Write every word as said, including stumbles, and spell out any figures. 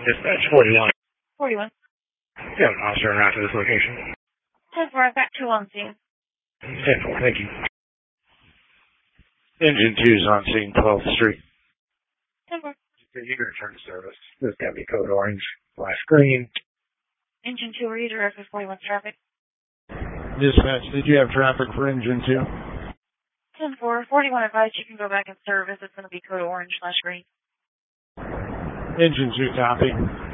Dispatch forty-one. forty-one. You have an officer en route to this location. ten four, I've got two on scene. ten four, thank you. Engine two's on scene, twelfth Street. ten four. You're going to return to service. This is going to be code orange, flash green. Engine two, redirect with forty-one traffic. Dispatch, did you have traffic for engine two? ten four, forty-one advice, you can go back in service. It's going to be code orange slash green. Engine two, copy.